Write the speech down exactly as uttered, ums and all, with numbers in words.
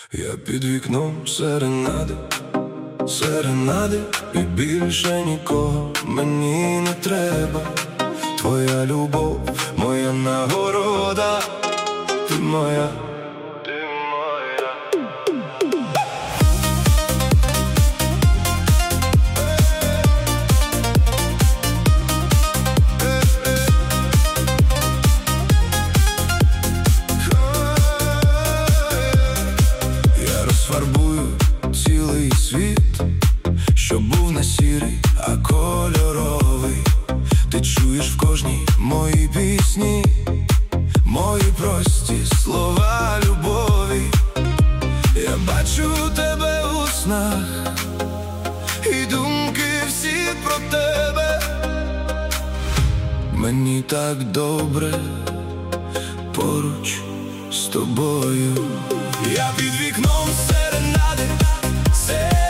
Я під вікном серенади, серенади, і більше нікого мені не треба. Твоя любов, моя нагорода, ти моя, ти моя. Я розфарбую цілий світ, щоб був не сірий, а кольоровий. Ти чуєш в кожній моїй пісні мої прості слова любові. Я бачу тебе у снах, і думки всі про тебе. Мені так добре поруч з тобою. Я під вікном серенади, серенади.